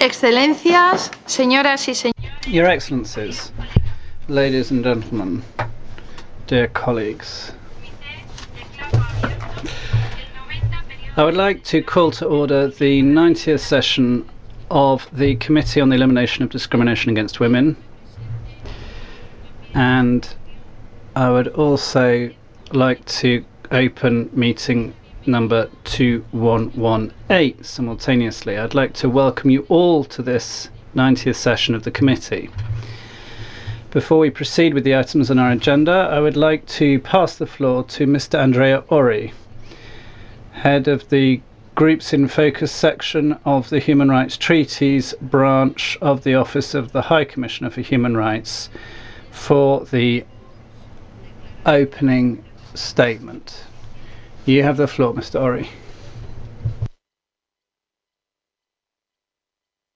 Excelencias, señoras y señores. Your Excellencies, ladies and gentlemen, dear colleagues, I would like to call to order the 90th session of the Committee on the Elimination of Discrimination Against Women, and I would also like to open meeting number 2118 simultaneously. I'd like to welcome you all to this 90th session of the committee. Before we proceed with the items on our agenda, I would like to pass the floor to Mr. Andrea Ori, head of the Groups in Focus section of the Human Rights Treaties branch of the Office of the High Commissioner for Human Rights, for the opening statement. You have the floor, Mr. Ori.